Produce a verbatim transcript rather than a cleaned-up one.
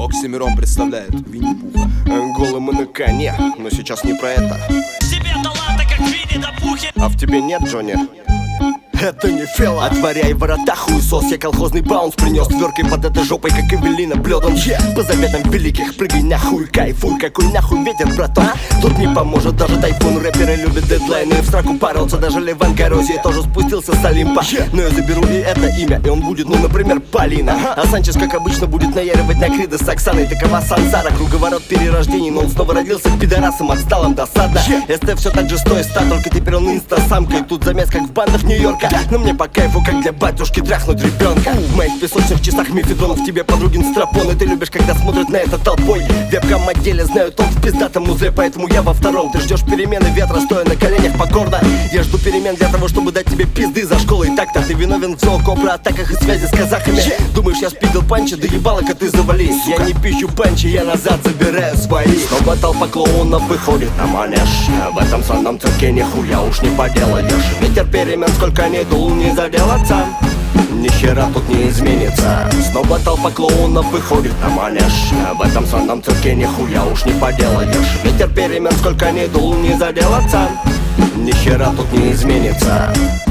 Влог семером представляет Винни-Пуха. Голым мы на коне, но сейчас не про это. В тебе таланты, как Винни да Пухи. А в тебе нет, Джонни? Это не фела. Отворяй ворота, хуесос, я колхозный баунс принес тверкой под этой жопой, как Эвелина блёдан. Yeah. По заветам великих, прыгай нахуй, кайфуй, какой нахуй ветер, братан. Тут не поможет даже тайфун, рэперы любят дедлайны. В строку поролся даже Леван Горозия тоже спустился с Олимпа. Yeah. Но я заберу и это имя, и он будет, ну, например, Полина. uh-huh. А Санчес, как обычно, будет наяривать на Крида с Оксаной. Такова сансара, круговорот перерождений. Но он снова родился пидорасом, отсталым, досадно. yeah. СТ все так же стоит ста, только теперь он инста-самка. И тут замес, как в бандах Нью-Йорка. Но мне по кайфу, как для батюшки тряхнуть ребенка. В моих песочных часах Мефедон, в тебе подругин страпон. И ты любишь, когда смотрят на это толпой. В вебкам отделе знаю толк в пиздатом музле, поэтому я во втором. Ты ждешь перемены ветра, стоя на коленях покорно. Я жду перемен для того, чтобы дать тебе пизды за школой. Так-то ты виновен в зоокопро атаках и связи с казахами. yeah. Думаешь, я спидил панчи, да ебало-ка ты завались. Я не пищу панчи, я назад забираю свои. Снова толпа клоунов выходит на манеж. В этом сонном цирке нихуя уж не поделаешь. Ветер перемен, сколько не дул, не заделаться. Ни хера тут не изменится. Снова толпа клоунов выходит на манеж. В этом сонном цирке нихуя уж не поделаешь. Ветер перемен, сколько не дул, не заделаться. Ни хера тут не изменится.